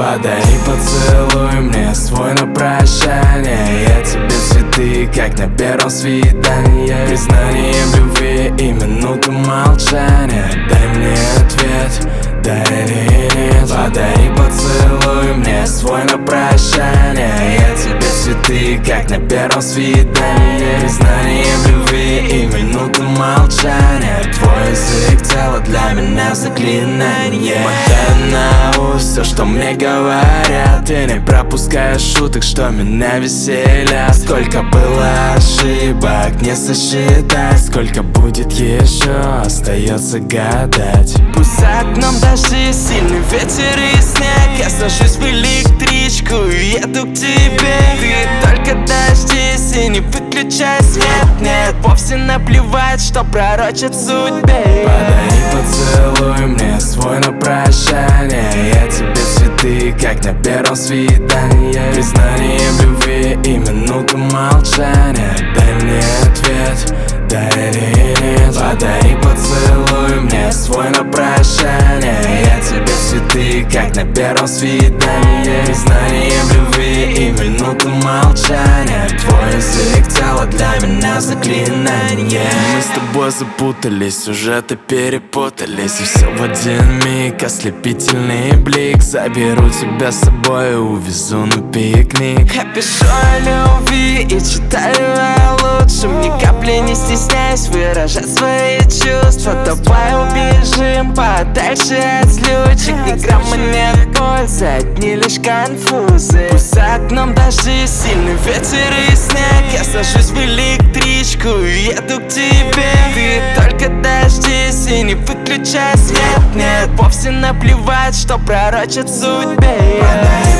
Подари поцелуй мне свой на прощание. Я тебе цветы, как на первом свидании. Признанием любви и минуту молчания. Дай мне ответ, да или нет. Подари поцелуй мне свой на прощание. Я тебе цветы, как на первом свидании. Признанием любви и минуту молчания. Твой язык тело для меня заклинание. Мотай на ус все, что мне говорят. Ты не пропускаешь шуток, что меня веселят. Сколько было ошибок, не сосчитать. Сколько будет еще, остается гадать. Пусть за окном дожди, сильный ветер и снег. Я сажусь в электричку и еду к тебе. Ты только дождись и не выключай свет. Нет, вовсе наплевать, что пророчат судьбе. Подари поцелуй мне свой на прощание. Я тебе цветы, как на первом свидании. Признанием любви и минуту молчания. Дай мне ответ, да или нет. Подари поцелуй мне свой на прощание. Я тебе цветы, как на первом свидании. Признанием любви и минуту молчания. Твой язык тело для меня заклинание. Мы с тобой запутались, сюжеты перепутались. И все в один миг, ослепительный блик. Заберу тебя с собой и увезу на пикник. Я пишу о любви и читаю о лучшем. Ни капли не стесняюсь выражать свои чувства. Давай убежим подальше от злючек. Ни грамма нет пользы, одни лишь конфузы. Пусть за окном дожди, сильный ветер и снег. Я сажусь в электричку и еду к тебе. Ты только дождись и не выключай свет. Нет, вовсе наплевать, что пророчат судьбе.